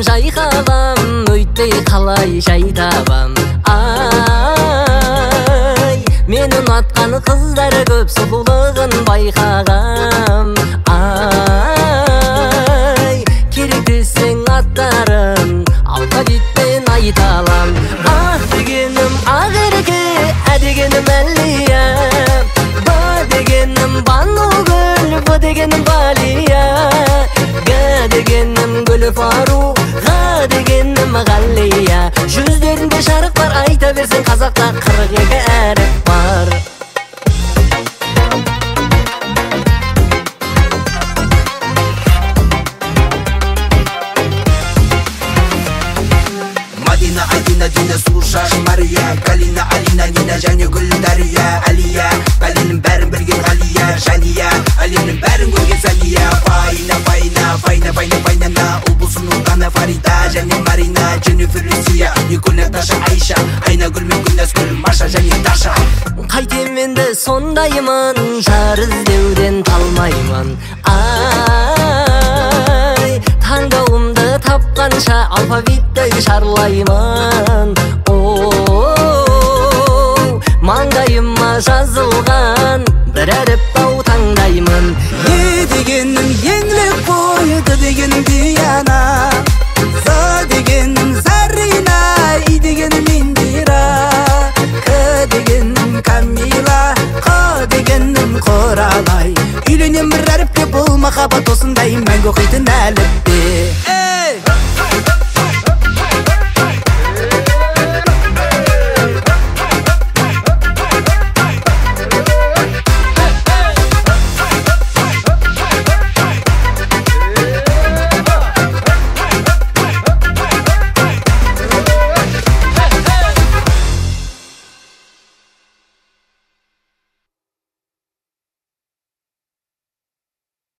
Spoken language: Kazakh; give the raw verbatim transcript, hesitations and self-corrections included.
дегенім жайқалам, өйтпей қалай жай табам. Ай, мен ұнатқан қыздары көп, сұлулығын байқағам. Ай, керек десең аттарын алфавитпен айталам. А дегенім Ақерке, ә дегенім Әлия, Ба дегенім Банугүл, Б дегенім Балия, Г дегенім Гүлфару, Ға дегенім Ғалия. Жүздерінде жарық бар, айта берсең қазақта қырық екі әріп бар. Мадина, Адина, Дина, слушаш Мария, Галина, Алина, Нина, және Гүлдария, Алия, бәленің бәрін білген Ғалия, Жәния, әлемнің бәрін көрген Сәния. Файна, Файна, Файна, Файна, Файнана, ұлбұлсын ұлдана Фарида, және Марина, Дженнифер, Люсия, Николь, Наташа, Айша, Айнагүл мен Гүлназгүл, Маша және Даша. Қайтем енді сондаймын, жар іздеуден талмаймын. Ай, таңдауымды тапқанша алфавитті шарлаймын. Оу, маңдайыма жазылған бір әріп бау таңдаймын. Е дегенім еңлік бойы, Д дегенім Диана, З дегенім Зарина, И дегенім Индира, К дегенім Камила, Қ дегенім Құралай. Үйленем бір әріпке, бұл махаббат осындай мәңгі оқитын әліп